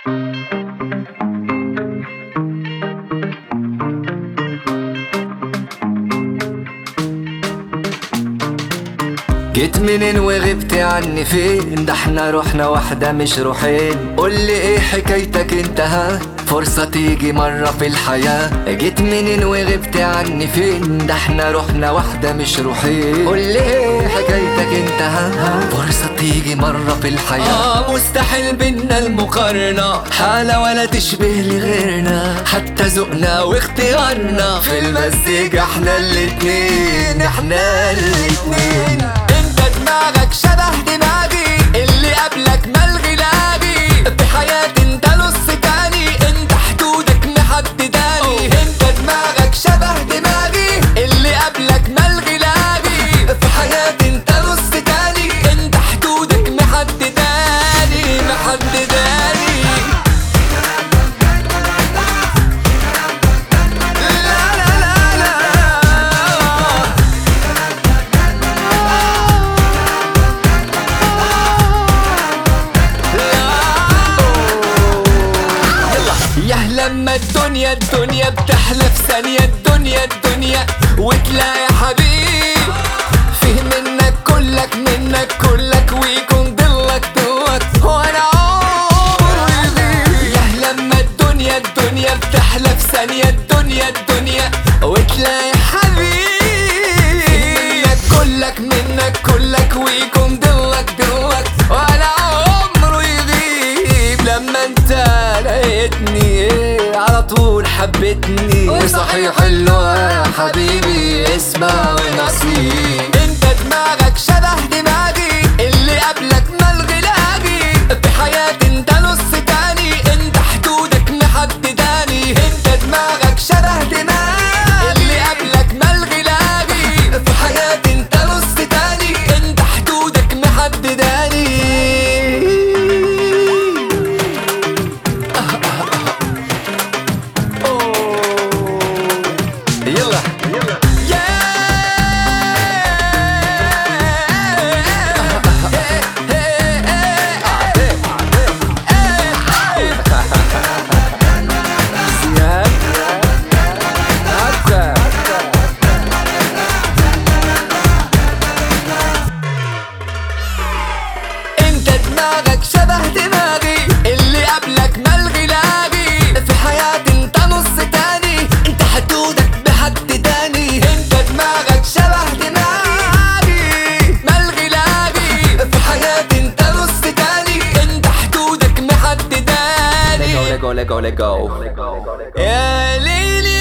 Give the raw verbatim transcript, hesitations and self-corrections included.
جيت منين وغبت عني فين؟ ده احنا روحنا واحدة مش روحين. قولي ايه حكايتك انت؟ ها فرصة تيجي مرة في الحياة. جيت منين وغبت عني فين؟ ده احنا روحنا واحدة مش روحين. قولي ايه حكايتك انت؟ ها فرصة تيجي مرة في الحياة. آه مستحيل بينا المقارنة، حالة ولا تشبه لغيرنا، حتى ذوقنا واختيارنا في المزيج احنا الاتنين، احنا الاتنين. دماغك شبه دماغي، اللي قبلك ملغي لاغي، في حياتي انت نص تاني، انت حدودك محدداني. انت دماغك شبه دماغي، اللي قبلك ملغي لاغي، في حياتي انت نص تاني، انت حدودك محدداني محدداني. لما الدنيا الدنيا بتحلى في ثانية، الدنيا الدنيا وتلاقي حبيب فيه منك كلك، منك كلك ويكون ضلك ضلك وانا عمري يضيع. يا لما الدنيا الدنيا بتحلى في ثانية، الدنيا الدنيا وتلاقي حبيب فيه منك كلك، منك كلك ويكون ضلك ضلك وانا عمري يغيب. لما انت لقيتني على طول حبتني، وصحيح حلوة يا حبيبي اسمع ونصيب. انت دماغك شبه دماغي، اللي قبلك ملغي لاغي، في حياتي انت نص تاني، انت حدودك محدداني. انت دماغك شبه دماغي، اللي قبلك ملغي لاغي، في حياتي انت نص تاني، انت حدودك محدداني. يلا يلا انت دماغك شبه دماغي، اللي قبلك ملغي لاغي، في حياتي انت نص تاني، انت حدودك محدداني. انت دماغك شبه دماغي، ملغي لاغي، في حياتي انت نص تاني، انت حدودك محدداني. Let go, let go, let go, let go. يا ليلي